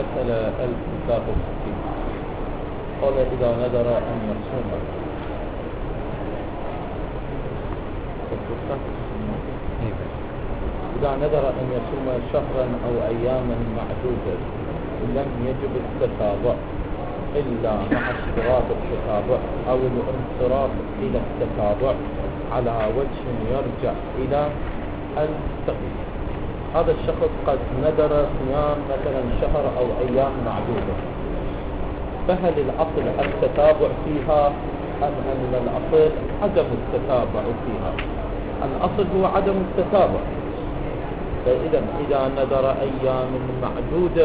مسألة 1063. قال إذا نذر أن يصوم إذا نذر أن يصوم شهرا أو أياما معدودة لم يجب التتابع إلا مع اشتراط التتابع أو الانصراف إلى التتابع على وجه يرجع إلى التقييد. هذا الشخص قد نذر صيام مثلا شهر أو أيام معدودة، فهل الأصل التتابع فيها أم أن الأصل عدم التتابع فيها؟ الأصل هو عدم التتابع. فإذا إذا نذر أيام معدودة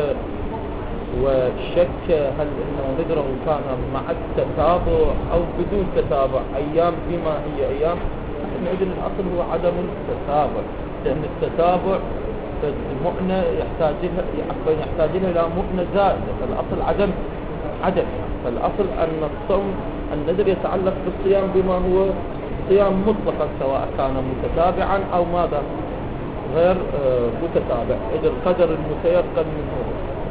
وشك هل إنه نذره كان مع التتابع أو بدون تتابع، أيام بما هي أيام، إذن الأصل هو عدم التتابع، لأن التتابع المؤنة يحتاج لها إلى مؤنة زائدة، فالأصل عدم. فالأصل أن الصوم النذر يتعلق بالصيام بما هو صيام مطلقا، سواء كان متتابعا أو ماذا غير متتابع، إذا القدر المتيقن منه.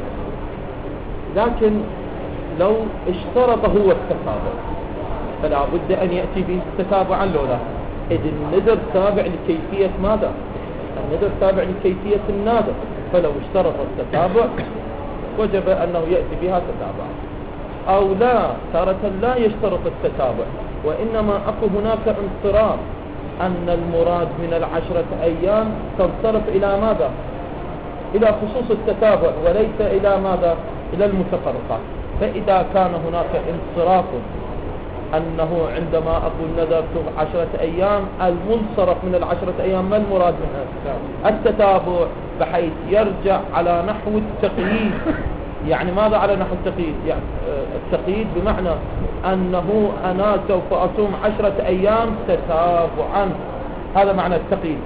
لكن لو اشترط هو التتابع فلا بد أن يأتي به تتابعا لولا، إذ النذر تابع لكيفية ماذا؟ النذر تابع لكيفية النذر، فلو اشترط التتابع وجب أنه يأتي بها تتابعا. أو لا، تارة لا يشترط التتابع، وإنما أكو هناك انصراف، أن المراد من 10 أيام تنصرف إلى ماذا؟ إلى خصوص التتابع وليس إلى ماذا؟ إلى المتفرقات. فإذا كان هناك انصراف أنه عندما أقول نذرت 10 أيام، المنصرف من 10 أيام ما المراد منها؟ التتابع، بحيث يرجع على نحو التقييد. يعني ماذا على نحو التقييد؟ يعني التقييد بمعنى أنه أنا سوف أصوم 10 أيام تتابعا، هذا معنى التقييد.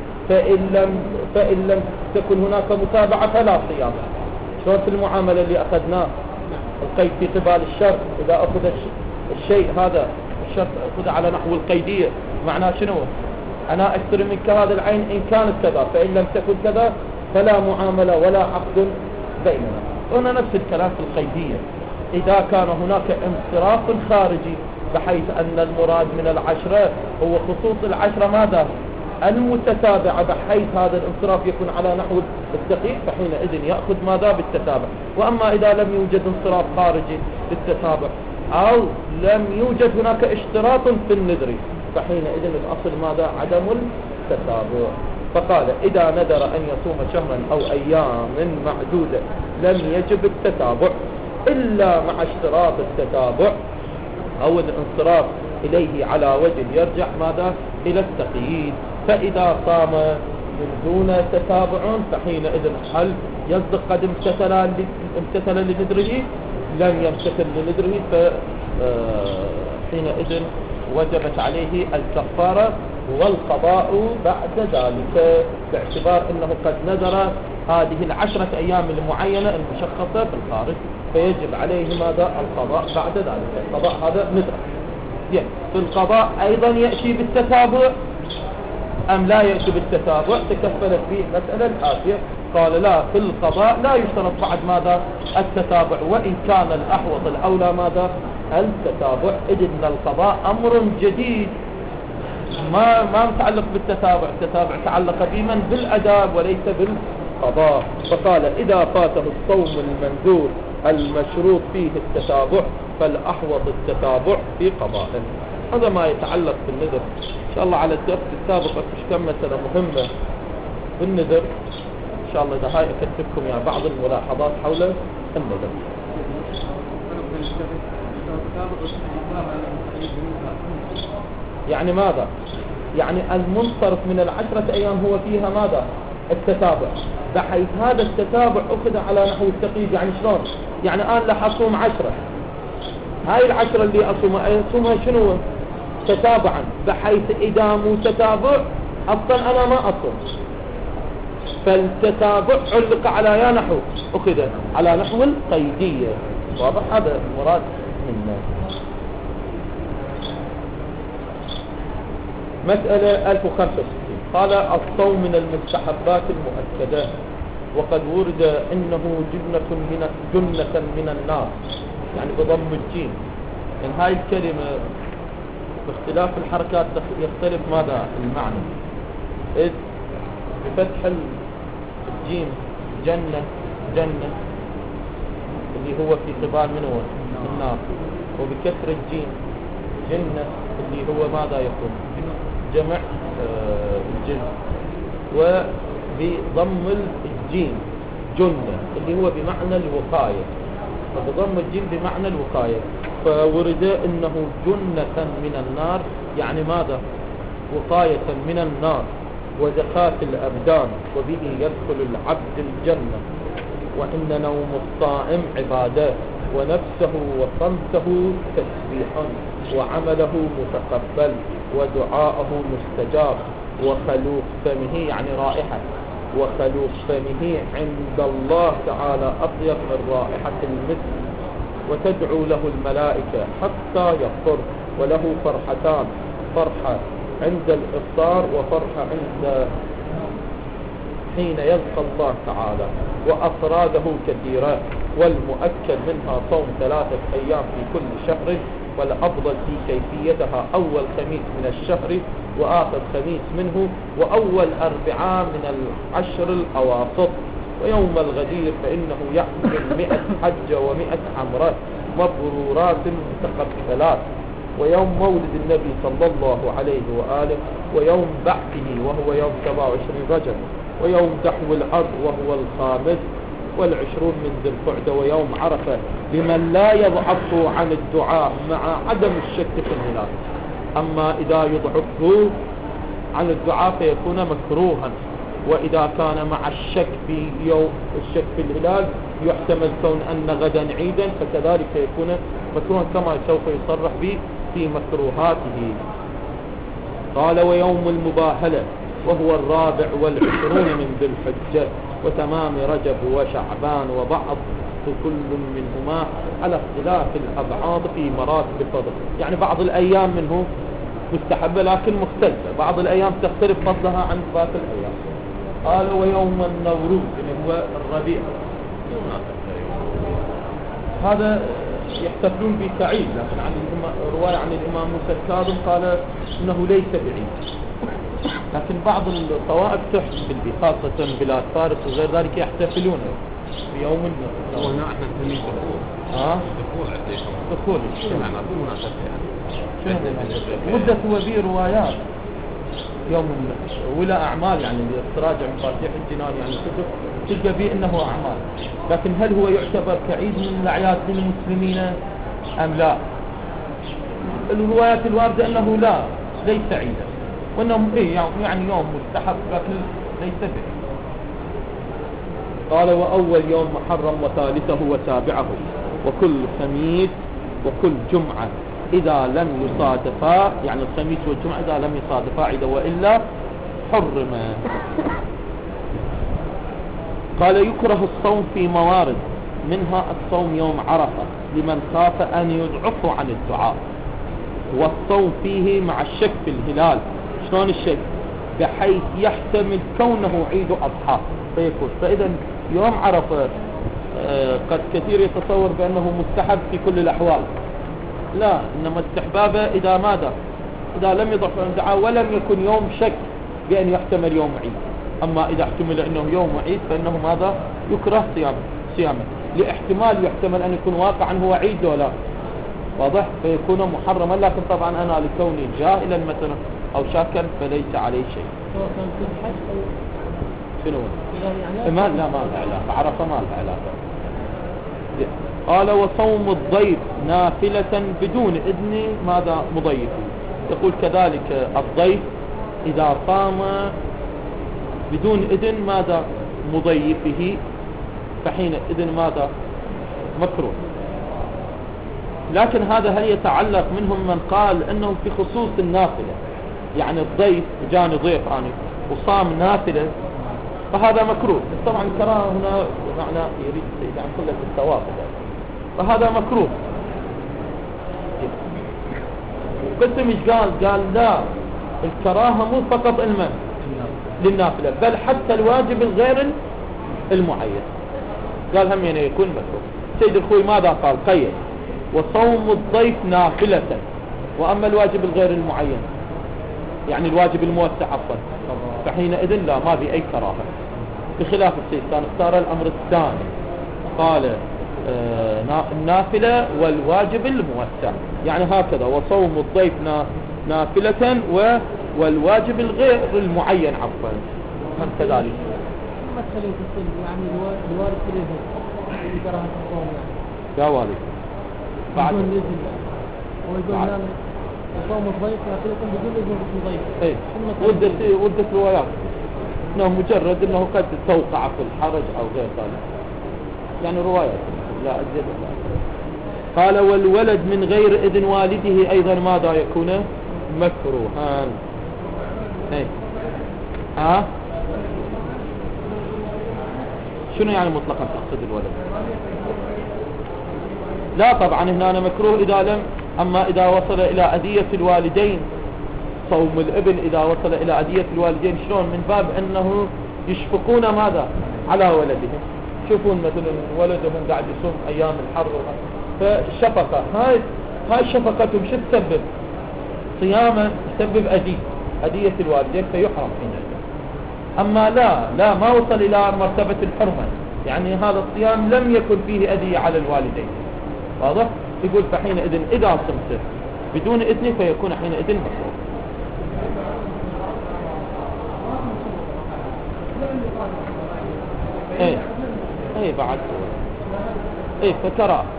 فإن لم تكن هناك متابعة فلا صيام. شلون في المعاملة اللي أخذناه القيد في قبال الشرط، إذا أخذ الشيء هذا الشرط أخذ على نحو القيدية، معناه شنو؟ أنا أشتري منك هذا العين إن كانت كذا، فإن لم تكن كذا فلا معاملة ولا عقد بيننا. هنا نفس الكلام في القيدية، إذا كان هناك انصراف خارجي بحيث أن المراد من 10 هو خصوص 10 ماذا؟ المتتابعة، بحيث هذا الانصراف يكون على نحو التقييد، فحينئذ يأخذ ماذا؟ بالتتابع. وأما إذا لم يوجد انصراف خارجي للتتابع أو لم يوجد هناك اشتراط في النذر، فحينئذ الأصل ماذا؟ عدم التتابع. فقال إذا نذر أن يصوم شهرا أو أيام معدودة لم يجب التتابع إلا مع اشتراط التتابع أو الانصراف إليه على وجه يرجع ماذا؟ إلى التقييد. فإذا صام من دون تتابع فحينئذ هل يصدق قد امتثل لنذره؟ لم يمتثل لنذره، فحينئذ وجبت عليه الكفارة والقضاء بعد ذلك، باعتبار أنه قد نذر هذه 10 أيام المعينة المشخصة بالخارج، فيجب عليه ماذا؟ القضاء بعد ذلك. القضاء هذا نذر. في القضاء أيضا يأتي بالتتابع أم لا يأتي بالتتابع؟ تكفلت به مسألة الآتية، قال لا، في القضاء لا يشترط بعد ماذا؟ التتابع، وإن كان الأحوط الأولى ماذا؟ التتابع، إذ إن القضاء أمر جديد ما متعلق بالتتابع، التتابع تعلق بمن؟ بالأداب وليس بالقضاء. فقال إذا فاته الصوم المنذور المشروط فيه التتابع فالأحوط التتابع في قضائه. هذا ما يتعلق بالنذر. إن شاء الله على الدرس السابق كم مسألة مهمة بالنذر، إن شاء الله إذا هاي أكتبكم يعني بعض الملاحظات حول النذر. يعني ماذا؟ يعني المنصرف من 10 أيام هو فيها ماذا؟ التتابع، بحيث هذا التتابع أخذ على نحو التقييد. يعني شلون؟ يعني الآن لح أصوم 10، هاي 10 اللي أصومها شنو؟ تتابعا، بحيث إذا مو تتابع أصلا أنا ما أصوم، فالتتابع علق على يا نحو أخذ على نحو القيدية. واضح؟ هذا المراد منه. مسألة 1065. قال الصوم من المستحبات المؤكدة وقد ورد إنه جنة من النار، يعني بضم الجيم. يعني هاي الكلمة باختلاف الحركات يختلف ماذا المعنى. إذ بفتح الجيم جنة اللي هو في قبال من هو النار، وبكسر الجيم جنة اللي هو ماذا يكون جمع الجن، وبضم الجيم جنة اللي هو بمعنى الوقاية، فبضم الجيم بمعنى الوقاية. فورد انه جنة من النار، يعني ماذا وقاية من النار وزكاة الأبدان، وبه يدخل العبد الجنة. وإن نوم الصائم عبادة، ونفسه وصمته تسبيحا، وعمله متقبل، ودعاءه مستجاب، وخلوق فمه يعني رائحة، وخلوق فمه عند الله تعالى أطيب من رائحة المسك، وتدعو له الملائكة حتى يفطر. وله فرحتان، فرحة عند الإفطار وفرحة عند حين يلقى الله تعالى، وأفراده كثيرة، والمؤكد منها صوم 3 أيام في كل شهر، والأفضل في كيفيتها أول خميس من الشهر وآخر خميس منه، وأول 4 من العشر الأواسط، ويوم الغدير فإنه يحمل 100 حجة و100 عمرة مبرورات متقبلات، ويوم مولد النبي صلى الله عليه وآله، ويوم بعثه وهو يوم 27 رجب، ويوم دحو الأرض وهو 25 من ذي القعدة، ويوم عرفة لمن لا يضعف عن الدعاء مع عدم الشك في الهلال. أما إذا يضعفه عن الدعاء فيكون مكروها، وإذا كان مع الشك في يوم الشك في الهلال يحتمل كون أن غدا عيدا، فكذلك يكون مكروها كما سوف يصرح به في مكروهاته. قال ويوم المباهلة وهو 24 من ذي الحجة، وتمام رجب وشعبان، وبعض كل منهما على اختلاف الأبعاد في مراتب الفضل. يعني بعض الأيام منه مستحبة لكن مختلفة، بعض الأيام تختلف فضلها عن باقي الأيام. قال ويوم النوروز اللي هو الربيع، هذا يحتفلون بسعيد، لكن عن رواية عن الإمام موسى الكاظم قال إنه ليس بعيد، لكن بعض الطوائف تحتفل به خاصة بلاد فارس وغير ذلك يحتفلون بيوم النوروز. هنا احنا نسميه دخول دخول يعني مدة وبي روايات يوم ولا أعمال، يعني تراجع مفاتيح الجنان يعني كتب تلقى به إنه أعمال، لكن هل هو يعتبر كعيد من الأعياد للمسلمين أم لا؟ الروايات الواردة أنه لا ليس عيدا، وأنه يعني يوم مستحب لكن ليس به. قال وأول يوم محرم وثالثه وسابعه وكل خميس وكل جمعة إذا لم يصادفا، يعني الخميس والجمعة إذا لم يصادفا عيدا وإلا حرم. قال يكره الصوم في موارد، منها الصوم يوم عرفة لمن خاف أن يضعفه عن الدعاء، والصوم فيه مع الشك في الهلال. شلون الشك؟ بحيث يحتمل كونه عيد أضحى فيكون، فإذا يوم عرفة قد كثير يتصور بأنه مستحب في كل الأحوال، لا، إنما استحبابه إذا ماذا؟ إذا لم يضعف عن الدعاء ولم يكن يوم شك بأن يحتمل يوم عيد. أما إذا احتمل أنه يوم عيد فإنه ماذا؟ يكره صيامه لاحتمال يحتمل أن يكون واقعا هو عيد ولا واضح، فيكون محرما. لكن طبعا أنا لكوني جاهلا مثلا أو شاكا فليس عليه شيء. شنو؟ ما لا ما له علاقة، عرفة ما له علاقة. قال وصوم الضيف نافلة بدون إذن ماذا مضيف. يقول كذلك الضيف إذا صام بدون إذن ماذا مضيفه فحين إذن ماذا مكروه. لكن هذا هل يتعلق منهم من قال انه في خصوص النافلة، يعني الضيف جاني ضيف عني وصام نافلة فهذا مكروه. طبعا الكراهه هنا معنى يريد يعني كل الثواب، فهذا مكروه. بس مش قال لا، الكراهه مو فقط للنافلة بل حتى الواجب الغير المعين. قال هم يعني يكون مكروه. سيد الخوي ماذا قال؟ قيد وصوم الضيف نافلة، وأما الواجب الغير المعين يعني الواجب الموسع عفوا فحينئذ لا، ما في أي كراهة، بخلاف السيد كان اختار الأمر الثاني، قال النافلة والواجب الموسع، يعني هكذا وصوم الضيف نافلة والواجب الغير المعين عفوا هم كذلك. مثلا يعني الوارد في الرزق كراهة الصوم يعني. يا والد بعد ويقول لنا صوم الضيف نافلة بدون إذن الضيف. اي ودت روايات انه مجرد انه قد توقع في الحرج او غير ذلك، يعني روايات لا أزيد ولا أقل. قال والولد من غير إذن والده أيضا ماذا يكون؟ مكروها. شنو يعني مطلقا تقصد الولد؟ لا طبعا هنا أنا مكروه إذا لم، أما إذا وصل إلى أذية الوالدين، صوم الابن إذا وصل إلى أذية الوالدين شلون؟ من باب أنه يشفقون ماذا؟ على ولدهم، شوفون مثلا ولدهم قاعد يصوم أيام الحر فالشفقة هاي شفقتهم شو تسبب؟ صيامه تسبب أذية الوالدين فيحرم حينئذ. أما لا ما وصل إلى مرتبة الحرمة، يعني هذا الصيام لم يكن فيه أذية على الوالدين، واضح؟ يقول فحينئذ إذا صمت بدون إذن فيكون حينئذ مكروه. اي بعد فترى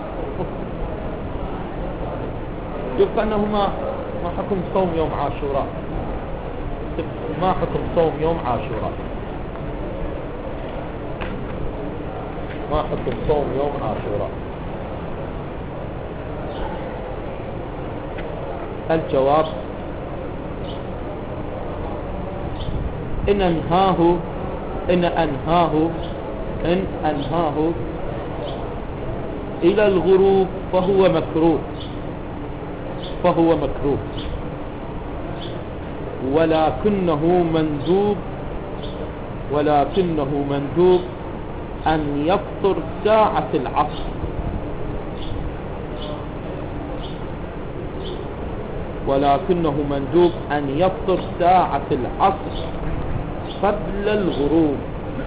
يبقى انه ما حكم صوم يوم عاشوراء، ما حكم صوم يوم عاشوراء، ما حكم صوم يوم عاشوراء. الجواب إن أنهاه إلى الغروب فهو مكروه، ولكنه مندوب أن يفطر ساعة العصر، قبل الغروب،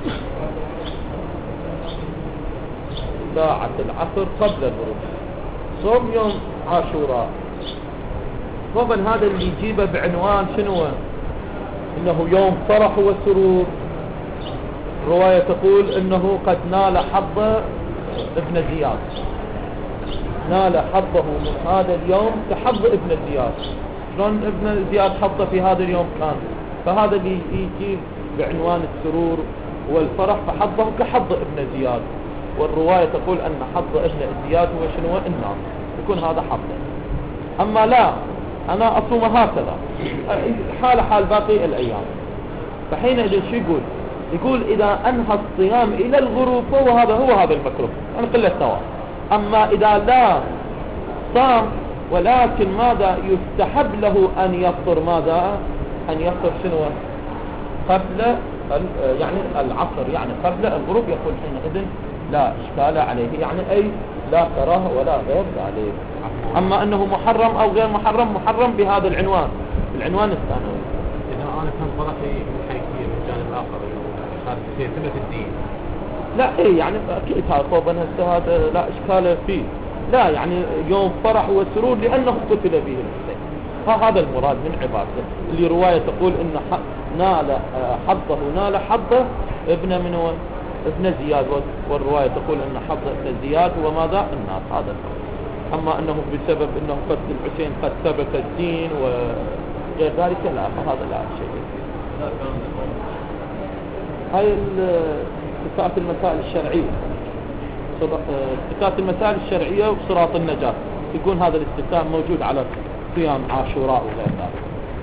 ساعة العصر قبل الغروب. صوم يوم عاشوراء طبعا هذا اللي يجيبه بعنوان شنو؟ انه يوم فرح وسرور. رواية تقول انه قد نال حظ ابن زياد، نال حظه من هذا اليوم كحظ ابن زياد. شلون ابن زياد حظه في هذا اليوم كان؟ فهذا اللي يجيب بعنوان السرور والفرح فحظه كحظ ابن زياد، والرواية تقول أن حظ ابن زياد هو شنو؟ النار، يكون هذا حظه. أما لا أنا أصوم هكذا حال باقي الأيام، فحينئذ شو يقول إذا أنهى الصيام إلى الغروب فهو هذا المكروه، يعني قلة سواء. أما إذا لا صام ولكن ماذا يستحب له أن يفطر؟ أن يفطر شنو؟ قبل يعني العصر، يعني قبل الغروب، يقول حينئذ لا إشكال عليه، يعني أي لا كراهة ولا غير ذلك. أما أنه محرم أو غير محرم بهذا العنوان الثانوي. إذا أنا كان طرفي محيكية من الجانب الآخر في ثبت الدين، لا يعني أكيد هذا طبعا هذا لا إشكال فيه، لا يعني يوم فرح وسرور لأنه قتل به الحسين، فهذا المراد من عبادته. اللي رواية تقول إن نال حظه ابن زياد، والرواية تقول أن حظ ابن زياد هو ماذا؟ النار. هذا أما أنه بسبب أنه قتل الحسين قد ثبت الدين وغير ذلك لا، فهذا لا شيء. هاي صفات المسائل الشرعية، صفات المسائل الشرعية وصراط النجاة، يكون هذا الاستثناء موجود على صيام عاشوراء وغير ذلك.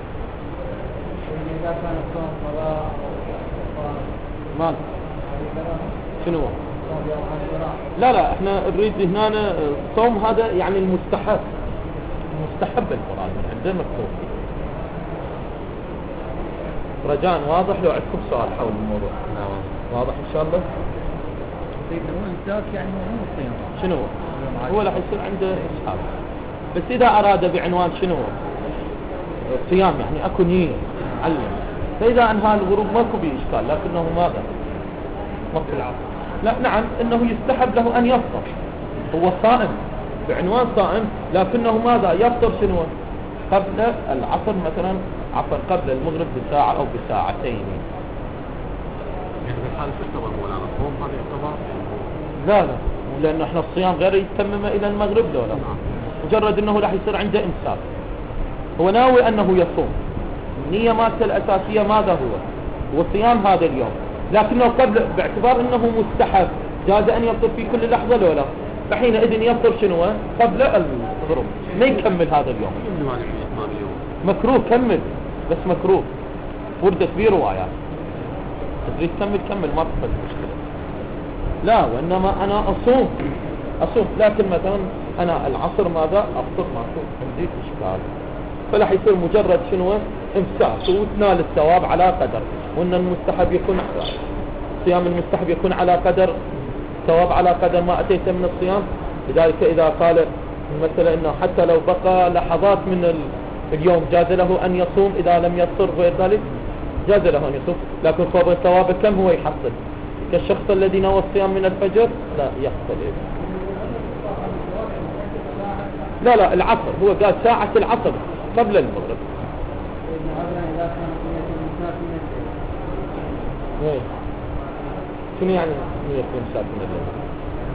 إذا كان الصوم صلاة مال شنو؟ لا احنا نريد هنا الصوم هذا يعني المستحب المراد من عندنا مكتوب. رجاء واضح لو عندكم سؤال حول الموضوع؟ واضح إن شاء الله؟ سيدنا هو إمساك يعني مو صيام. شنو هو راح يصير عنده إسحاق، بس إذا أراد بعنوان شنو صيام يعني أكو نية علم، فإذا أنهى الغروب ماكو به إشكال، لكنه ماذا ماكو العصر. لا نعم إنه يستحب له أن يفطر، هو صائم بعنوان صائم، لكنه ماذا يفطر شنو قبل العصر مثلا، عفوا قبل المغرب بساعة أو بساعتين. يعني في الحالة شو يعتبر مولانا الصوم هذا يعتبر؟ لا لأنه احنا الصيام غير يتمم إلى المغرب لولا، مجرد أنه راح يصير عنده إمساك، هو ناوي أنه يصوم، النية مالته الأساسية ماذا هو صيام هذا اليوم، لكنه قبل باعتبار أنه مستحب جاز أن يفطر في كل لحظة لولا، فحينئذ يفطر شنو قبل الغروب، ما يكمل هذا اليوم. مكروه كمل، بس مكروه وردت به روايات، تريد كمل ما تفضل مشكلة. لا وإنما أنا أصوم لكن مثلا أنا العصر ماذا أفطر ماكو عندي إشكال، فلا يصير مجرد شنو إمساك وتنال الثواب على قدر، وإن المستحب يكون صيام المستحب يكون على قدر ثواب على قدر ما أتيت من الصيام. لذلك إذا قال مثلا إنه حتى لو بقى لحظات من اليوم جاز له أن يصوم، إذا لم يفطر غير ذلك جاز له أن يصوم، لكن خبر الثواب كم هو يحصل؟ كالشخص الذي نوى الصيام من الفجر لا يختلف. لا العصر هو قال ساعة العصر قبل المغرب. شنو يعني نية الإمساك من الليل؟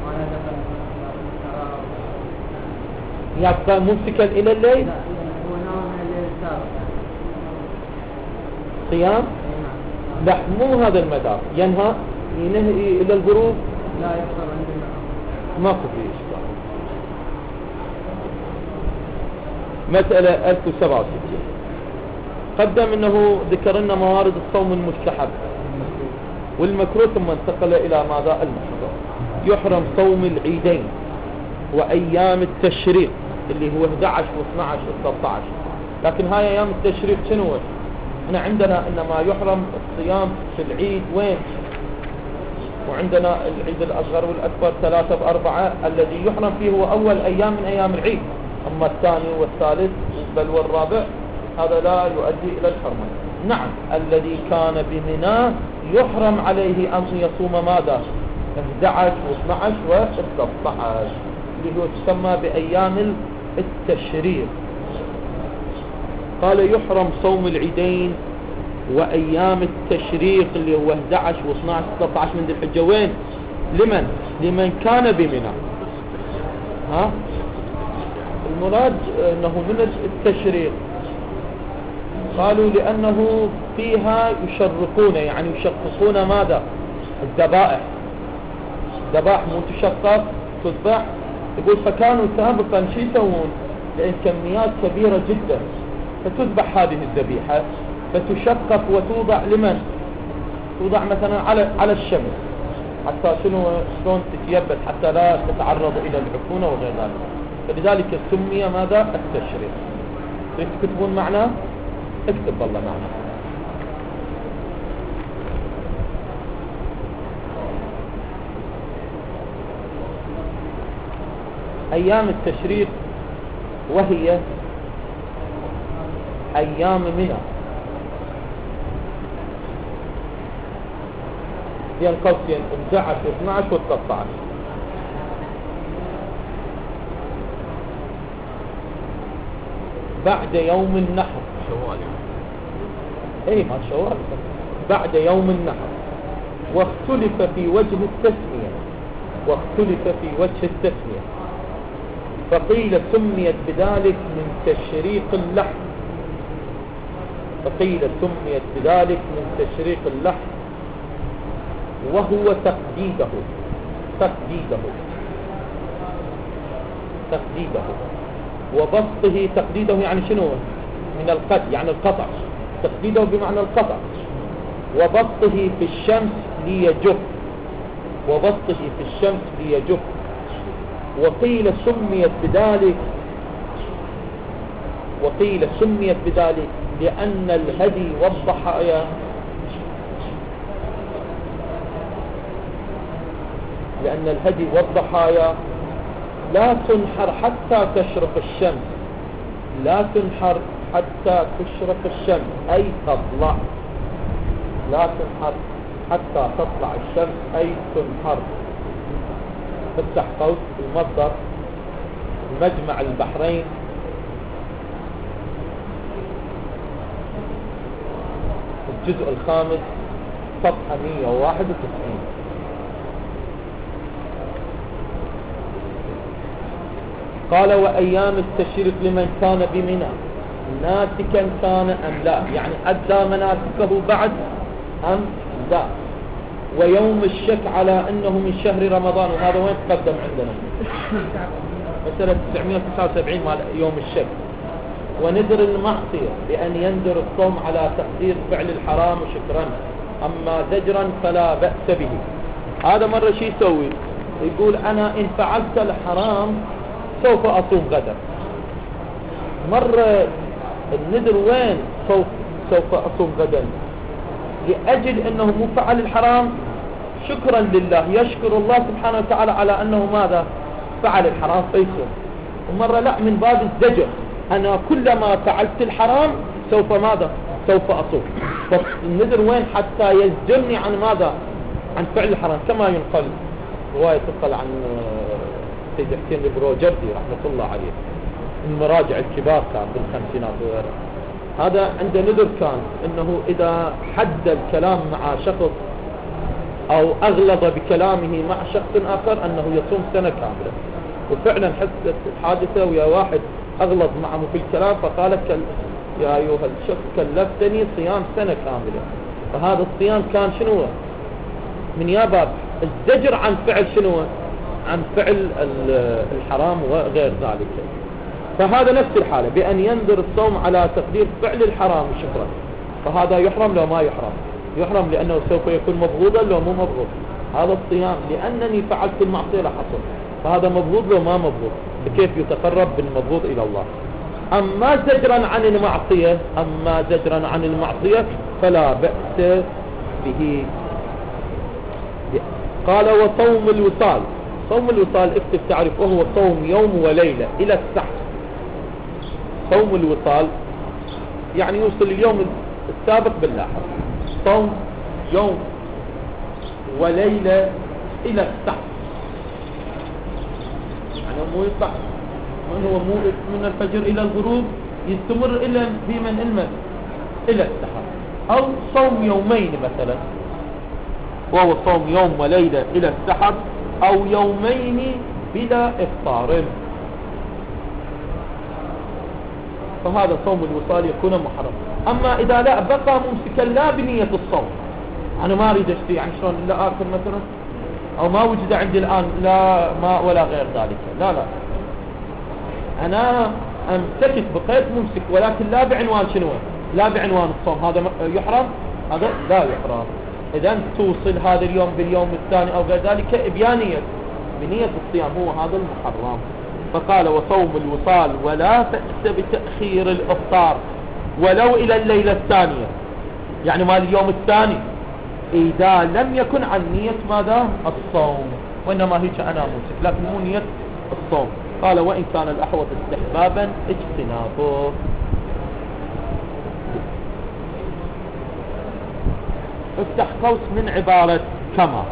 يبقى ممسكا إلى الليل؟ هو نوع من الليل السابق صيام؟ لا مو هذا المدار، ينهى إلى الغروب لا يفطر عندنا ماكو فيه إشكال. مسألة 1067 قدم أنه ذكر لنا موارد الصوم المستحب والمكروه، ثم انتقل إلى ماذا المحظور. يحرم صوم العيدين وأيام التشريق اللي هو 11 و12 و13، لكن هاي أيام التشريق شنو؟ احنا عندنا إنما يحرم الصيام في العيد وين؟ وعندنا العيد الأصغر والأكبر 3 و4، الذي يحرم فيه هو أول أيام من أيام العيد، أما الثاني والثالث بل والرابع هذا لا يؤدي إلى الحرمة. نعم الذي كان بمنى يحرم عليه أن يصوم ماذا 11 و12 و13 اللي هو تسمى بأيام التشريق. قال يحرم صوم العيدين وأيام التشريق اللي هو 11 و12 و13 من ذي الحجة. وين؟ لمن كان بمنى. المراد أنه من التشريق، قالوا لأنه فيها يشرقون يعني يشققون ماذا الذبائح مو تشقق تذبح. يقول فكانوا سابقا شو يسوون؟ لأن كميات كبيرة جدا فتذبح هذه الذبيحة فتشقق وتوضع لمن؟ توضع مثلا على الشمس حتى شلون تتيبس حتى لا تتعرض إلى العفونة وغير ذلك، فلذلك سمي ماذا التشريق. تكتبون معناه؟ اكتب والله معناه. أيام التشريق وهي أيام منى بين قوسين 11 و12 و13 بعد يوم النحر. شوال اي ما شوال بعد يوم النحر. واختلف في وجه التسمية فقيل سميت بذلك من تشريق اللحم وهو تقديده وبسطه. تقديده يعني شنو؟ من القد يعني القطع، تقديده بمعنى القطع. وبسطه في الشمس ليجف. وقيل سميت بذلك لأن الهدي والضحايا لأن الهدي والضحايا لا تنحر حتى تشرق الشمس، لا تنحر حتى تشرق الشمس أي تطلع، لا تنحر حتى تطلع الشمس أي تنحر. افتح قوس المصدر مجمع البحرين الجزء الخامس صفحة 191. قال وأيام التشريق لمن كان بمنى ناسكا كان أم لا، يعني أدى مناسكه بعد أم لا. ويوم الشك على أنه من شهر رمضان، وهذا وين تقدم عندنا مسألة 979 مال يوم الشك. ونذر المعصية بأن ينذر الصوم على تقدير فعل الحرام شكرا، أما زجرا فلا بأس به. هذا مرة شي يسوي، يقول أنا إن فعلت الحرام سوف أصوم غدا. مرة النذر وين سوف أصوم غدا، لأجل أنه مو فعل الحرام شكرا لله، يشكر الله سبحانه وتعالى على أنه ماذا فعل الحرام فيصوم. ومرة لا، من باب الزجر، أنا كلما فعلت الحرام سوف ماذا سوف أصوم. فالنذر وين حتى يزجرني عن ماذا عن فعل الحرام، كما ينقل رواية تنقل عن سيد حسين البروجردي رحمة الله عليه، المراجع الكبار كان بالخمسينات وغيره. هذا عنده نذر كان انه اذا حد الكلام مع شخص او اغلظ بكلامه مع شخص اخر انه يصوم سنة كاملة. وفعلا حدثت حادثة ويا واحد اغلظ معه في الكلام فقال يا ايها الشخص كلفتني صيام سنة كاملة. فهذا الصيام كان شنو من يا باب الزجر عن فعل شنو عن فعل الحرام وغير ذلك. فهذا نفس الحالة بأن ينذر الصوم على تقدير فعل الحرام شكرا، فهذا يحرم لو ما يحرم، يحرم لأنه سوف يكون مبغوضا لو مو مبغوض. هذا الصيام لأنني فعلت المعصية راح أصوم، فهذا مبغوض لو ما مبغوض، بكيف يتقرب بالمبغوض إلى الله. أما زجرا عن المعصية فلا بأس به. قال وصوم الوصال، صوم الوصال اكتب تعرف وهو صوم يوم وليلة إلى السحر. صوم الوصال يعني يوصل اليوم السابق باللاحق، صوم يوم وليلة إلى السحر، يعني مو يطلع من هو مو من الفجر إلى الغروب، يستمر إلى في من إلى السحر. أو صوم يومين مثلا وهو صوم يوم وليلة إلى السحر، أو يومين بلا إفطار، فهذا صوم الوصال يكون محرم. أما إذا لا بقى ممسكا لا بنية الصوم، أنا ما أريد أشتري يعني شلون لا آكل مثلا، أو ما وجد عندي الآن لا ماء ولا غير ذلك، لا أنا أمسكت بقيت ممسك، ولكن لا بعنوان شنو، لا بعنوان الصوم، هذا يحرم، هذا لا يحرم. إذا توصل هذا اليوم باليوم الثاني أو غير ذلك بنية الصيام، هو هذا المحرم. فقال وصوم الوصال ولا بأس بتأخير الإفطار ولو إلى الليلة الثانية، يعني مال اليوم الثاني، إذا لم يكن عن نية ماذا الصوم، وإنما هيك أنا ممسك لكن مو نية الصوم. قال وإن كان الأحوط استحبابا اجتنابه. افتح قوس من عبارة كما،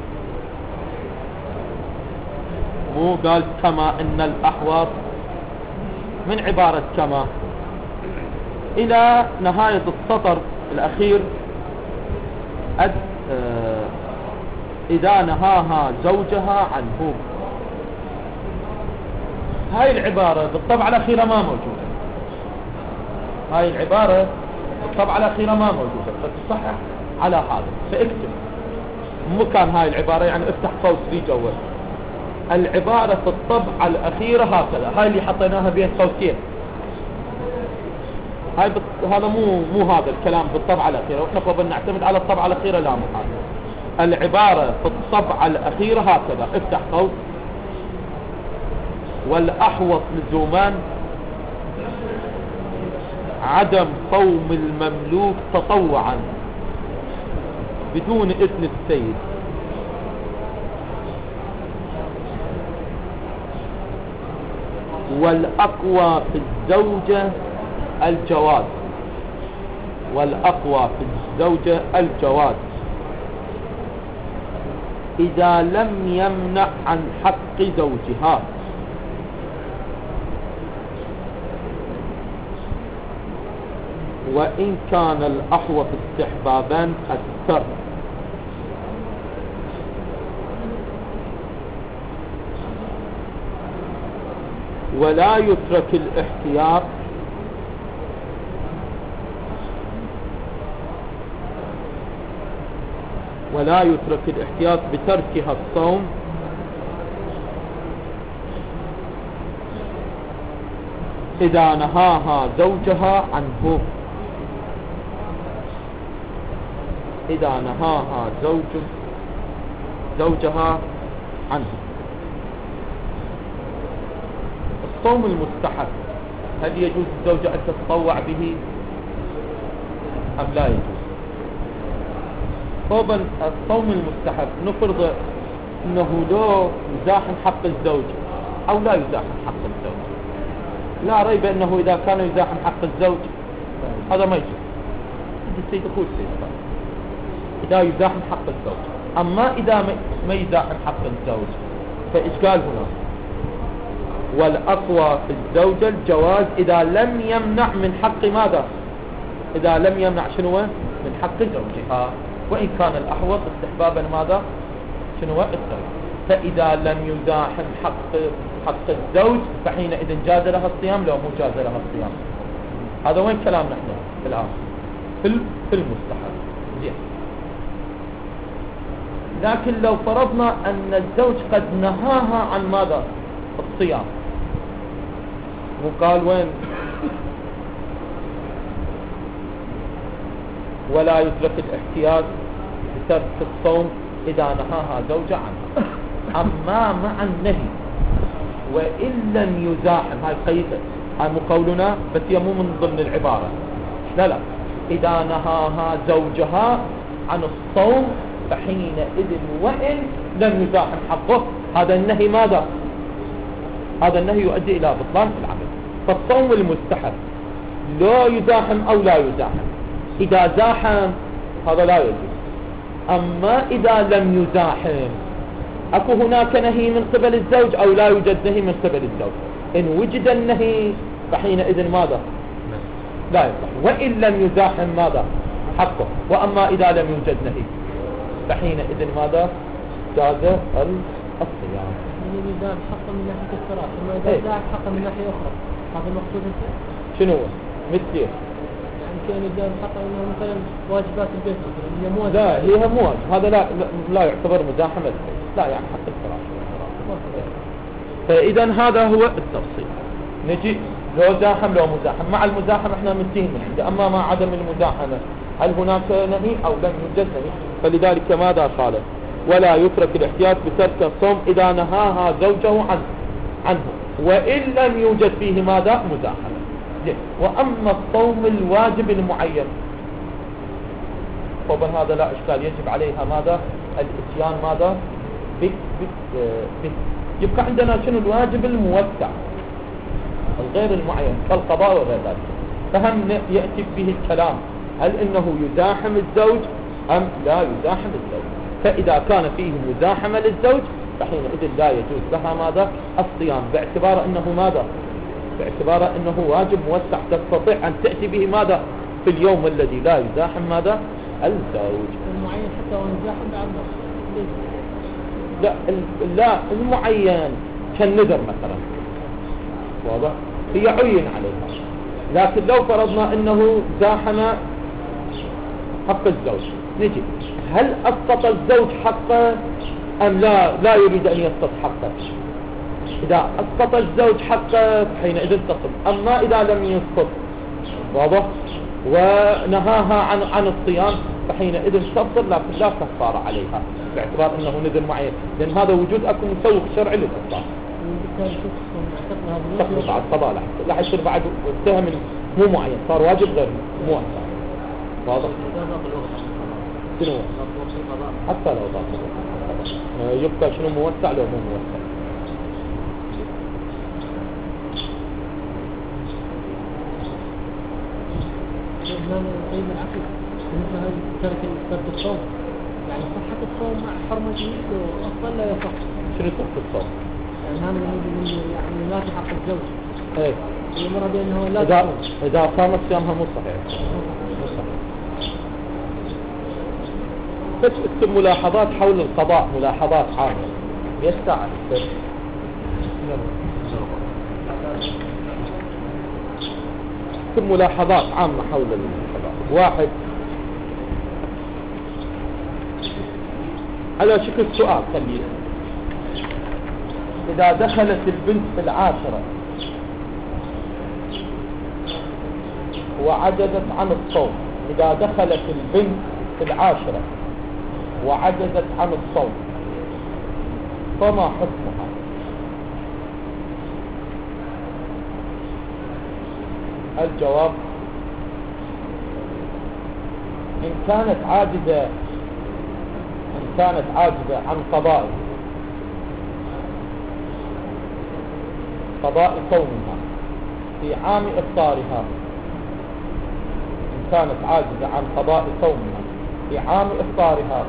مو قال كما إن الأحوط، من عبارة كما إلى نهاية السطر الأخير إذا نهاها زوجها عنه. هاي العبارة بالطبعة الأخيرة ما موجودة، هاي العبارة بالطبعة الأخيرة ما موجودة، فتصحح على هذا. فاكتب مكان هاي العبارة، يعني افتح قوس في جوال العبارة في الطبعة الأخيرة هكذا، هاي اللي حطيناها بين قوسين، هاي هذا مو هذا الكلام بالطبعة الأخيرة، واحنا قبل نعتمد على الطبعة الأخيرة لا مو هذا. العبارة في الطبعة الأخيرة هكذا، افتح قوس والأحوط لزومان عدم صوم المملوك تطوعا بدون إذن السيد. والأقوى في الزوجة الجواز، والأقوى في الزوجة الجواز إذا لم يمنع عن حق زوجها، وإن كان الأحوط استحبابا أكثر. ولا يترك الاحتياط بتركها الصوم إذا نهاها زوجها عنه، إذا نهاها زوجها عنه. الصوم المستحب هل يجوز الزوجة أن تتطوع به أم لا يجوز؟ طبعا الصوم المستحب نفرض أنه لا يزاحم حق الزوج أو لا يزاحم حق الزوج، لا ريب أنه إذا كان يزاحم حق الزوج هذا ما يجوز، السيد أخوه السيد إذا يزاحم حق الزوج. أما إذا ما يزاحم حق الزوج فإيش قال هنا؟ والأقوى في الزوجة الجواز إذا لم يمنع من حق ماذا؟ إذا لم يمنع شنو؟ من حق زوجها، وإن كان الأحوط استحبابا ماذا؟ شنو؟ الزوج. فإذا لم يزاحم حق الزوج فحينئذ جاز لها الصيام لو مو جاز لها الصيام. هذا وين كلامنا احنا الآن؟ في المستحب. زين. لكن لو فرضنا أن الزوج قد نهاها عن ماذا؟ الصيام، وقال وين؟ ولا يترك الاحتياج بترك الصوم إذا نهاها زوجها عنها. أما مع النهي وإن لم يزاحم، هاي قيدة، هاي مو قولنا بس هي مو من ضمن العبارة، لا إذا نهاها زوجها عن الصوم فحينئذ وإن لم يزاحم حقه، هذا النهي ماذا؟ هذا النهي يؤدي إلى بطلان في العمل. فالصوم المستحب لا يزاحم أو لا يزاحم، إذا زاحم هذا لا يجوز. أما إذا لم يزاحم أكو هناك نهي من قبل الزوج أو لا يوجد نهي من قبل الزوج؟ إن وجد النهي فحينئذ ماذا؟ لا يصح. وإن لم يزاحم ماذا؟ حقه. وأما إذا لم يوجد نهي فحينئذ ماذا؟ جاز الصيام. يعني يزاحم حقا من ناحية الفراش، أما إذا زاحم حقا من ناحية أخرى هذا المقصود أنت؟ شنو مثل يعني كان يزاحم حقا أنه مثلا واجبات البيت هي مو لا، هي مو واجب، هذا لا يعتبر مزاحمة، لا يعني حق الفراش. فإذا هذا هو التفصيل. نجي لو زاحم لو مزاحم، مع المزاحم احنا منتهين من عنده، أما مع عدم المزاحمة هل هناك نهي أو لم يوجد نهي؟ فلذلك ماذا قال؟ ولا يترك الاحتياط بترك الصوم إذا نهاها زوجه عنه وإن لم يوجد فيه ماذا؟ مزاحمة. وأما الصوم الواجب المعين طبعا هذا لا إشكال، يجب عليها ماذا؟ الإتيان ماذا؟ به. يبقى عندنا شنو؟ الواجب الموسع الغير المعين كالقضاء وغير ذلك. فهم يأتي به الكلام هل إنه يزاحم الزوج أم لا يزاحم الزوج؟ فإذا كان فيه مزاحمة للزوج فحينئذ لا يجوز لها ماذا؟ الصيام، باعتبار أنه ماذا؟ باعتبار أنه واجب موسع تستطيع أن تأتي به ماذا؟ في اليوم الذي لا يزاحم ماذا؟ الزوج. المعين حتى وان يزاحم بعد لا المعين كالنذر مثلا، واضح؟ هي عين عليها. لكن لو فرضنا أنه زاحم حق الزوج، نجي هل أسقط الزوج حقه أم لا يريد أن يسقط حقه؟ إذا أسقط الزوج حقه حينئذ تصل. أما إذا لم يسقط، واضح، ونهاها عن الصيام فحينئذ تفضل، لكن لا كفارة عليها باعتبار أنه نذر معين، لأن هذا وجود أكو مسوق شرعي للإفطار. تقضي بعد قضاء لا يصير بعد اتهم مو معين، صار واجب غير موسع. واضح؟ شنو؟ حتى لو ضاق يبقى شنو موسع لو مو موسع. الإمام قيم العقل بالنسبة هذه ترك ترك الصوم، يعني صحة الصوم مع حرمته أفضل لا يصح. شنو صحة الصوم؟ يعني هذا بالنسبة يعني لا في حق الزوج. ايه المرة بأنه لا تصوم. إذا قامت صيامها مو صحيح. مو صحيح. بس اكتب ملاحظات حول القضاء، ملاحظات عامة. يستعد بس. اكتب ملاحظات عامة حول القضاء. واحد، على شكل سؤال خليه. إذا دخلت البنت في العاشرة وعجزت عن الصوم، إذا دخلت البنت في العاشرة وعجزت عن الصوم فما حكمها؟ الجواب: إن كانت عاجزة عن قضاء صومها في عام إفطارها، إن كانت عاجزة عن قضاء صومها في عام إفطارها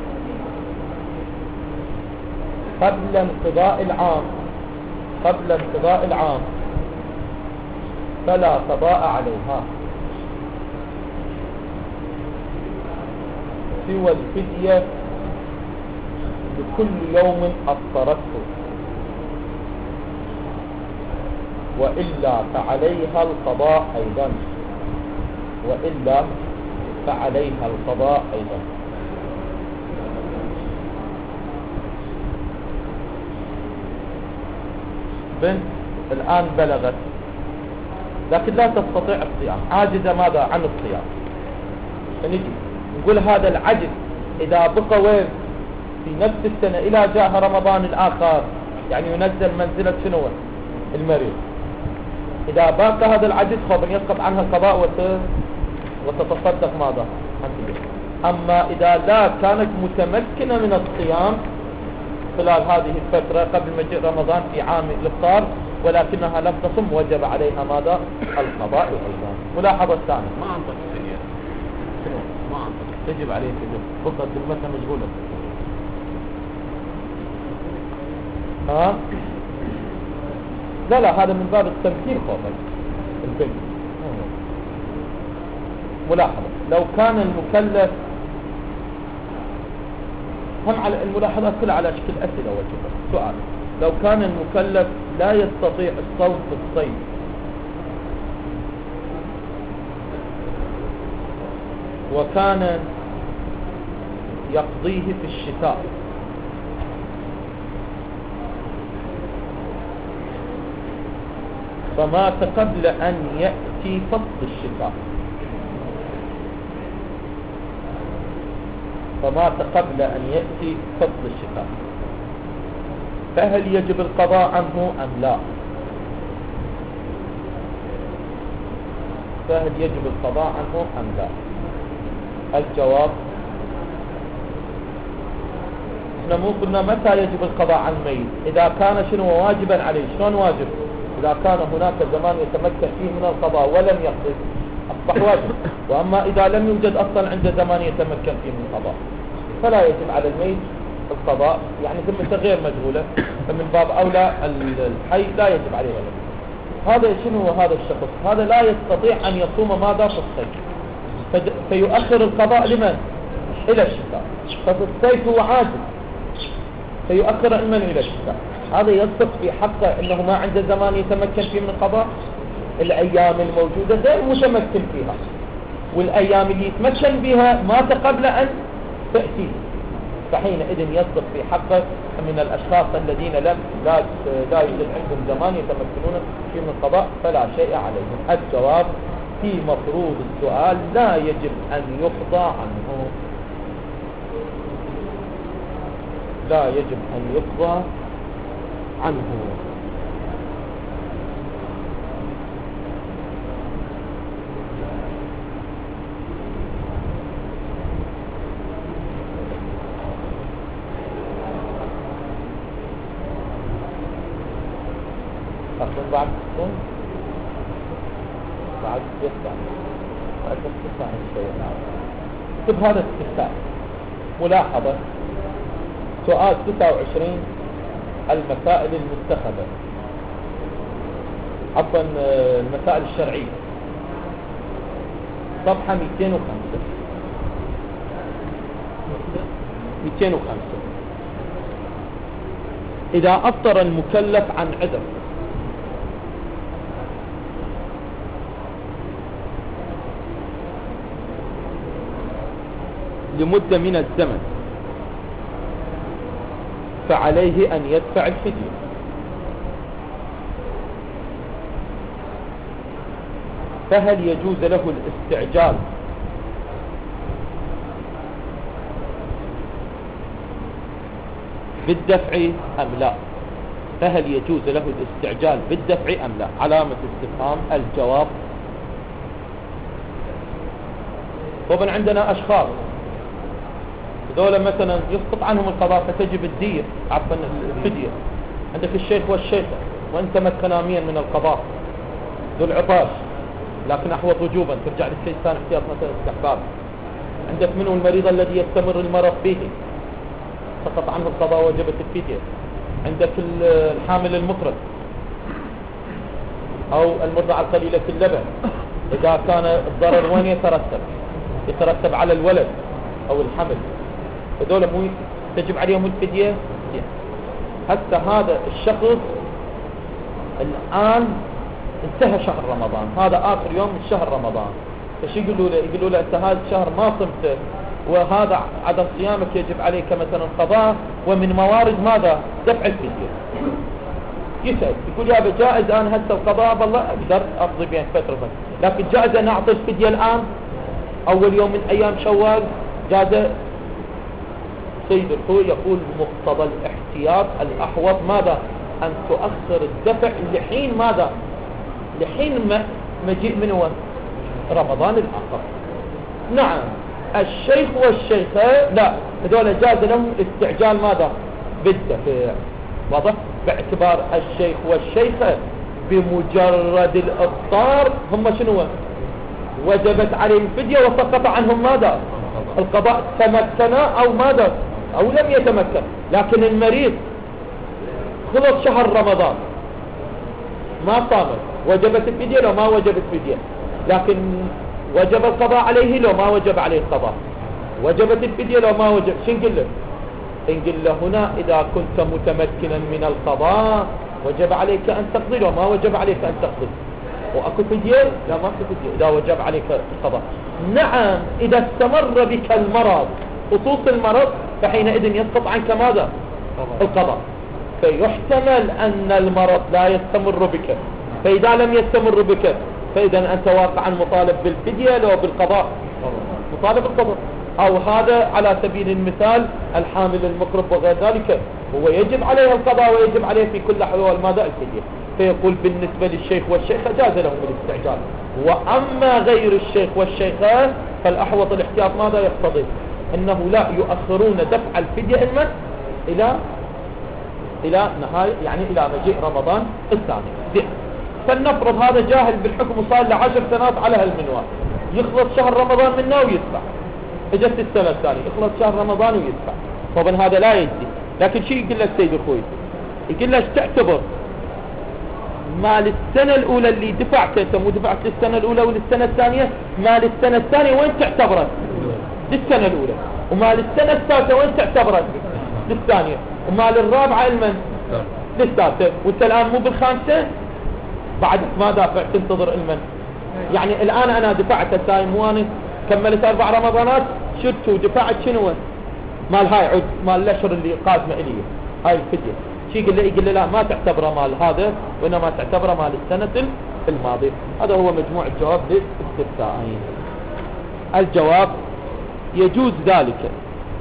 قبل انقضاء العام فلا قضاء عليها سوى الفدية بكل يوم أفطرته، وإلا فعليها القضاء أيضا. بنت الآن بلغت لكن لا تستطيع الصيام، عاجزة ماذا عن الصيام، فنجي نقول هذا العجز إذا بقى وين في نفس السنة إلى جاء رمضان الآخر، يعني ينزل منزلة شنو المريض. إذا باقى هذا العجز خوف يسقط عنها القضاء وتتصدق ماذا عن فدية. أما إذا لا كانت متمكنة من الصيام خلال هذه الفترة قبل مجيء رمضان في عام الإفطار ولكنها لم تصم، وجب عليها ماذا؟ القضاء أيضا. ملاحظة ثانية: ما أنطق الفدية. شنو؟ ما أنطق. تجب عليه فدية. فقط المسألة مشغولة. ها؟ لا هذا من باب التمكين خوفا البنت. ملاحظة: لو كان المكلف، هم على الملاحظات كلها على شكل أسئلة وجبة. سؤال: لو كان المكلف لا يستطيع الصوم في الصيف وكان يقضيه في الشتاء، فمات قبل أن يأتي فصل الشتاء، فهل يجب القضاء عنه أم لا؟ الجواب: احنا مو قلنا متى يجب القضاء عن الميت؟ إذا كان شنو واجبا عليه. شلون واجب؟ إذا كان هناك زمان يتمكن فيه من القضاء ولم يقضي أصبح واجب. وأما إذا لم يوجد أصلا عند زمان يتمكن فيه من القضاء فلا يجب على الميت القضاء، يعني ذمته غير مشغولة، فمن باب أولى الحي لا يجب عليه ولا. هذا شنو هذا الشخص؟ هذا لا يستطيع أن يصوم ماذا في الصيف، فيؤخر القضاء لمن؟ إلى الشتاء. ففي الصيف هو عاجز فيؤخر المن إلى الشتاء. هذا يصف في حقه أنه ما عنده زمان يتمكن فيه من القضاء. الأيام الموجودة غير متمكن فيها، والأيام اللي يتمكن بها مات قبل أن تأتي، فحينئذ يصدق في حقه من الأشخاص الذين لا يوجد عندهم زمان يتمكنون فيه من القضاء فلا شيء عليهم. الجواب: في مفروض السؤال لا يجب أن يقضى عنه، أصلا بعد يفتح الاستثناء الشيء اكتب هذا استثناء. ملاحظة سؤال 29 المسائل المنتخبة، عفوا المسائل الشرعية، صفحة 205. إذا أفطر المكلف عن عذر لمدة من الزمن فعليه أن يدفع الفدية. فهل يجوز له الاستعجال بالدفع أم لا؟ فهل يجوز له الاستعجال بالدفع أم لا؟ علامة استفهام. الجواب طبعا عندنا أشخاص هذول مثلا يسقط عنهم القضاء فتجب الدية، عفوا الفدية. عندك الشيخ والشيخة وإن تمكنا من القضاء ذو العطاش لكن أحوط وجوبا ترجع للشيء الثاني احتياط مثلا استحباب. عندك منه المريض الذي يستمر المرض به سقط عنه القضاء وجبت الفدية. عندك الحامل المقرض أو المرضعة قليلة اللبن، إذا كان الضرر وين يترتب على الولد أو الحمل، هذول مو تجب عليهم الفدية. حتى هذا الشخص الآن انتهى شهر رمضان، هذا آخر يوم من شهر رمضان، فش يقولوا له؟ يقولوا له أنت هذا الشهر ما صمته وهذا عدم صيامك يجب عليك مثلا قضاء، ومن موارد ماذا؟ دفع الفدية. يسأل يقول يا جائز أنا هسه القضاء والله أقدر أقضي بين فترة، لكن جائز أن أعطي الفدية الآن أول يوم من أيام شوال؟ جائز. سيد الخوي يقول مقتضى الاحتياط الأحوط ماذا؟ أن تؤخر الدفع لحين ماذا؟ لحين مجيء من هو؟ رمضان الآخر. نعم الشيخ والشيخة لا، هذول جاز لهم استعجال ماذا؟ بالدفع. واضح؟ باعتبار الشيخ والشيخة بمجرد الإفطار هم شنو؟ وجبت عليهم الفدية وسقط عنهم ماذا؟ القضاء. تمكنا أو ماذا؟ أو لم يتمكن. لكن المريض خلص شهر رمضان ما صامت، وجبت الفدية لو ما وجبت فدية، لكن وجب القضاء عليه لو ما وجب عليه القضاء، وجبت الفدية لو ما وجب. شو نقول له؟ نقول له هنا إذا كنت متمكنا من القضاء وجب عليك أن تقضي، لو ما وجب عليك أن تقضي. وأكو فدية؟ لا ما في فدية إذا وجب عليك القضاء. نعم إذا استمر بك المرض خصوص المرض فحينئذ يسقط عنك ماذا؟ القضاء. فيحتمل أن المرض لا يستمر بك، فإذا لم يستمر بك فإذا أنت واقعا مطالب بالفدية لو بالقضاء، مطالب بالقضاء. أو هذا على سبيل المثال الحامل المقرب وغير ذلك هو يجب عليه القضاء ويجب عليه في كل أحوال ماذا؟ الفدية. فيقول بالنسبة للشيخ والشيخة جاز لهم الاستعجال. وأما غير الشيخ والشيخة فالأحوط الاحتياط ماذا يقتضي؟ أنه لا يؤخرون دفع الفدية إلى نهاية يعني إلى مجيء رمضان الثاني. زين، فلنفرض هذا جاهل بالحكم وصار له 10 سنوات على هالمنوال، يخلص شهر رمضان منه ويدفع، اجت السنة الثانية يخلص شهر رمضان ويدفع، طبعا هذا لا يجزي. لكن شيء يقول لك سيد اخوي، يقول لك تعتبر مال السنة الأولى اللي دفعته، أنت مو دفعت للسنة الأولى وللسنة الثانية، مال السنة الثانية وين تعتبره؟ للسنة الأولى. ومال السنة الثالثة وين تعتبره؟ للثانية. ومال الرابعة المن؟ للثالثة. وانت الآن مو بالخامسة بعد ما دافع تنتظر المن. يعني الآن أنا دفعت الثاني مو أنا كملت 4 رمضانات شلت ودفعت شنو؟ مال هاي عد مال الأشهر اللي قادمة إلي هاي الفدية. شي يقول لي لا ما تعتبره مال هذا وإنما تعتبره مال السنة الماضية. هذا هو مجموع الجواب للاستفتاءين. الجواب يجوز ذلك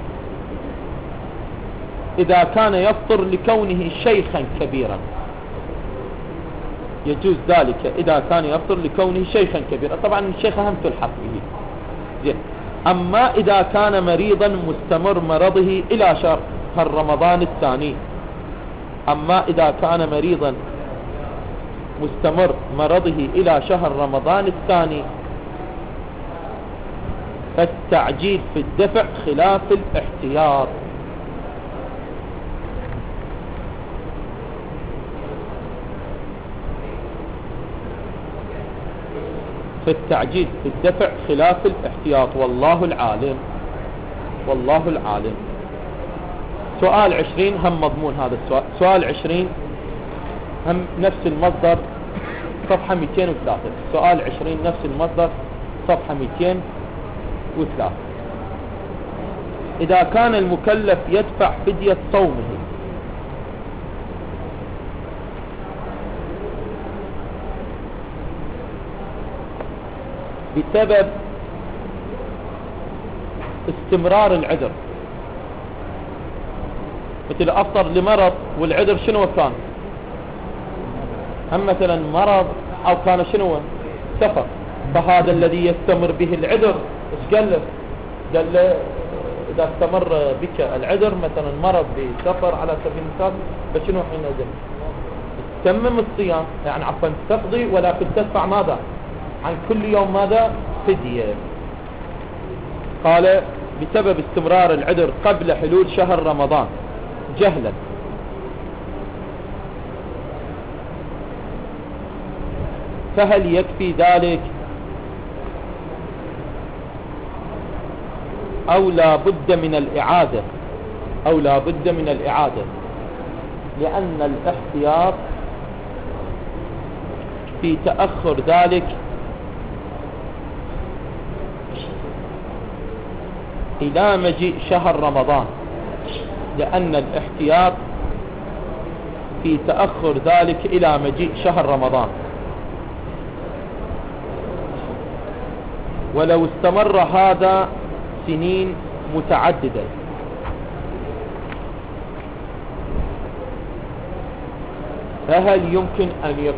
إذا كان يفطر لكونه شيخا كبيرا. يجوز ذلك إذا كان يفطر لكونه شيخا كبيرا. طبعا الشيخ أهم تلحق به. زين. أما إذا كان مريضا مستمر مرضه إلى شهر رمضان الثاني، أما إذا كان مريضا مستمر مرضه إلى شهر رمضان الثاني فالتعجيل في الدفع خلاف الاحتياط. فالتعجيل في الدفع خلاف الاحتياط، والله العالم. والله العالم. سؤال 20 هم مضمون هذا السؤال. سؤال 20 هم نفس المصدر، صفحة 203. سؤال 20 نفس المصدر، صفحة 203. إذا كان المكلف يدفع فدية صومه بسبب استمرار العذر، مثل أفطر لمرض والعذر شنو كان؟ هم مثلا مرض أو كان شنو؟ سفر. فهذا الذي يستمر به العذر ايش قال له؟ قال له إذا استمر بك العذر مثلا مرض بسفر على سبيل المثال فشنو حينئذ؟ تمم الصيام، يعني عفوا تقضي، ولكن تدفع ماذا؟ عن كل يوم ماذا؟ فدية. قال بسبب استمرار العذر قبل حلول شهر رمضان جهلا، فهل يكفي ذلك أو لا بد من الإعادة؟ أو لا بد من الإعادة، لأن الاحتياط في تأخر ذلك إلى مجيء شهر رمضان، لأن الاحتياط في تأخر ذلك إلى مجيء شهر رمضان. ولو استمر هذا سنين متعددة فهل يمكن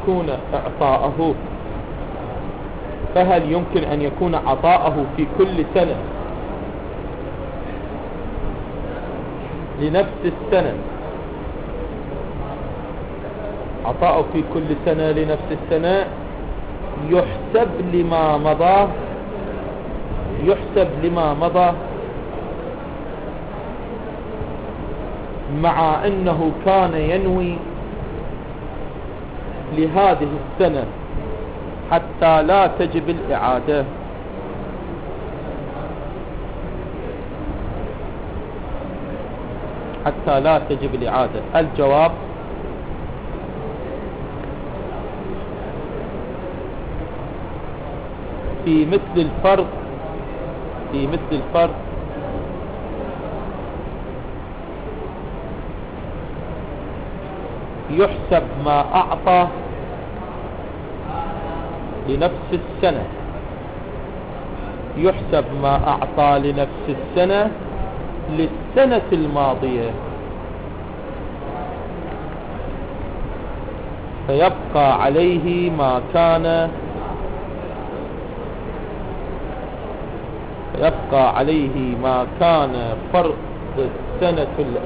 أن يكون عطاءه في كل سنة لنفس السنة، عطاءه في كل سنة لنفس السنة يحسب لما مضى مع أنه كان ينوي لهذه السنة حتى لا تجب الإعادة؟ حتى لا تجب الإعادة. الجواب في مثل الفرض يحسب ما أعطى لنفس السنة، يحسب ما أعطى لنفس السنة للسنة الماضية، فيبقى عليه ما كان فرض السنة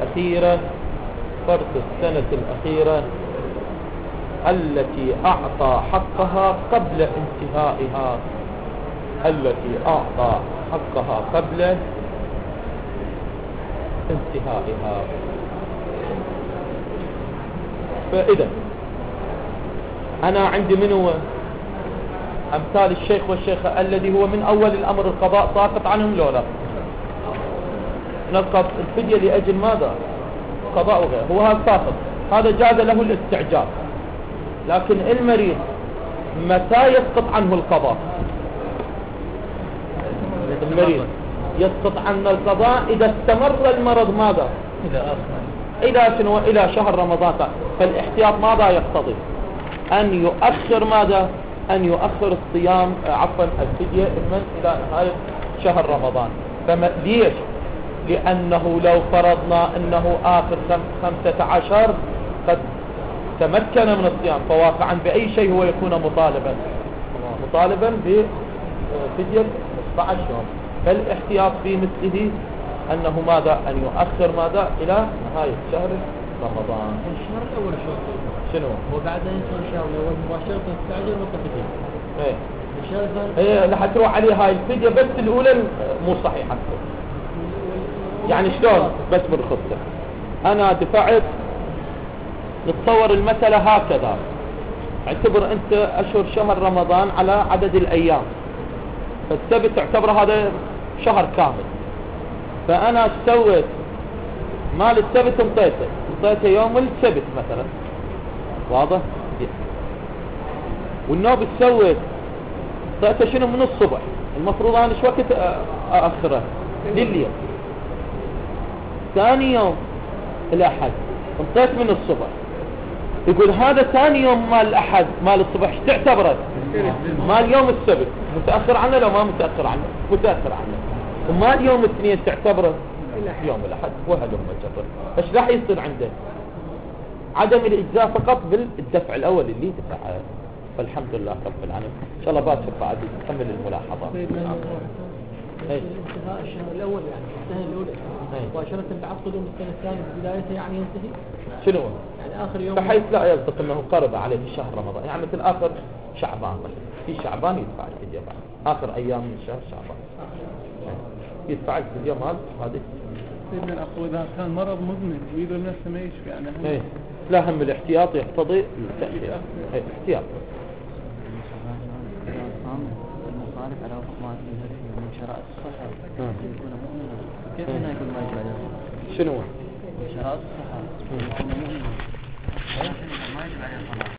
الأخيرة التي أعطى حقها قبل انتهائها، فإذا أنا عندي من هو أمثال الشيخ والشيخة الذي هو من أول الأمر القضاء ساقط عنهم لولا نسقط الفدية لأجل ماذا؟ قضاء وغيره، هو هذا ساقط، هذا جاز له الاستعجال. لكن المريض متى يسقط عنه القضاء؟ المريض يسقط عنه القضاء إذا استمر المرض ماذا؟ إلى شهر رمضان. فالاحتياط ماذا يقتضي؟ أن يؤخر ماذا؟ أن يؤخر الصيام الفدية إلى نهاية شهر رمضان. ليش؟ لأنه لو فرضنا أنه آخر 15 قد تمكن من الصيام، فواقعا بأي شيء هو يكون مطالبا بفدية 15 يوم. فالاحتياط في مثله أنه ماذا؟ أن يؤخر ماذا؟ إلى نهاية شهر رمضان. الشهر الأول شنو؟ هو بعد أن ينتهي الشهر الأول مباشرة تستعجل وتفدية. الشهر الثاني راح تروح عليه هاي الفدية، بس الأولى مو صحيحة. يعني شلون؟ بس بالخصة أنا دفعت، نتصور المسألة هكذا، اعتبر أنت أشهر شهر رمضان على عدد الأيام، فالسبت تعتبر هذا شهر كامل. فأنا سويت مال السبت انطيته يوم السبت مثلا، واضح؟ والنوب سويت انطيته شنو من الصبح، المفروض أنا شو وقت أأخره لليوم. ثاني يوم الأحد انطيت من الصبح، يقول هذا ثاني يوم مال الأحد مال الصبح ايش تعتبره؟ مال يوم السبت، متأخر عنه لو ما متأخر عنه؟ متأخر عنه. ومال يوم الاثنين تعتبره يوم الأحد، وهذا مجرد. ايش راح يصير عنده؟ عدم الإجزاء فقط بالدفع الأول اللي دفعه. فالحمد لله رب العالمين. إن شاء الله باكر بعد نكمل الملاحظات. انتهاء الشهر الأول يعني السنة الأولى مباشرة تعقد السنة الثانية بدايته يعني ينتهي شنو؟ يعني آخر يوم، بحيث لا يصدق أنه قرب عليه في شهر رمضان، يعني مثل آخر شعبان مثلا، في شعبان يدفع الفدية بعد آخر أيام من شهر شعبان يدفع الفدية مال هذه. سيدنا الأخ إذا كان مرض مزمن ويقدر نفسه ما يشفي يعني لا، هم الاحتياط يقتضي التأخير. احتياط. المصارف على وفق ما من شرائط الصحة يكون مؤمنا، كيف هنا يكون ما يجب عليه؟ شنو؟ شرائط الصحة يكون مؤمنا، ما يجب عليه الصلاة.